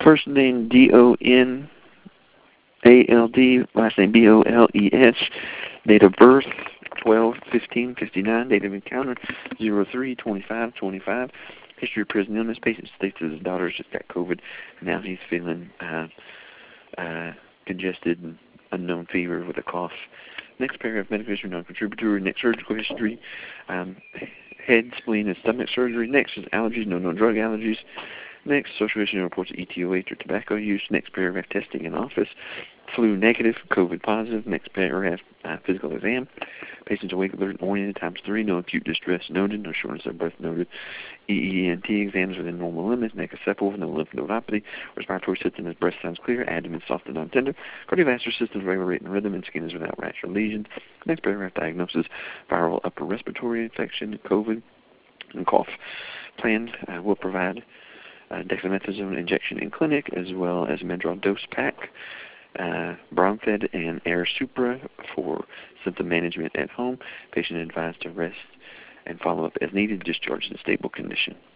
First name Donald, last name Boles. Date of birth 12/15/59. Date of encounter 03/25/25. History of prison illness. Patient states that his daughter's just got COVID. Now he's feeling congested and unknown fever with a cough. Next paragraph, medical history, non-contributory. Next, surgical history, head, spleen, and stomach surgery. Next is allergies, no known drug allergies. Next, social history reports of ETOH or tobacco use. Next paragraph, testing in office. Flu negative, COVID positive. Next paragraph, physical exam. Patient's awake, alert, and oriented, ×3. No acute distress noted. No shortness of breath noted. EENT exams within normal limits. Neck is supple, no lymph nodopathy. Respiratory system is breath sounds clear. Abdomen soft and non-tender. Cardiovascular system is regular rate and rhythm, and skin is without rash or lesions. Next paragraph, diagnosis, viral upper respiratory infection, COVID, and cough. Plan will provide dexamethasone injection in clinic, as well as Medrol dose pack, Bromfed and Air Supra for symptom management at home. Patient advised to rest and follow up as needed. Discharged in stable condition.